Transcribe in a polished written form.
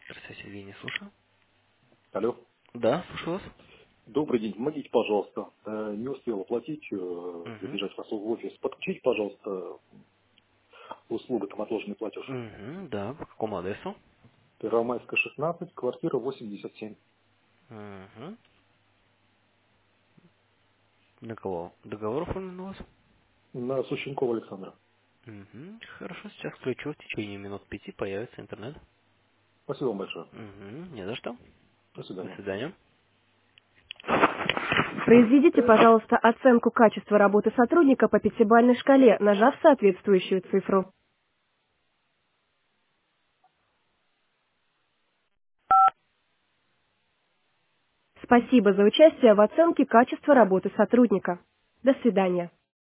Здравствуйте, Евгений, слушаю. Алло. Да, слушаю вас. Добрый день. Помогите, пожалуйста. Не успел оплатить, Угу. забежать в офис. Подключите, пожалуйста, услугу там отложенный платеж. Угу, да, по какому адресу? Первомайская, 16, квартира 87. Угу. На кого? Договор оформлен у вас? На Сущенкова Александра. Угу. Хорошо, сейчас включу. В течение минут 5 появится интернет. Спасибо вам большое. Угу. Не за что. До До свидания. свидания. Произведите, пожалуйста, оценку качества работы сотрудника по пятибалльной шкале, нажав соответствующую цифру. Спасибо за участие в оценке качества работы сотрудника. До свидания.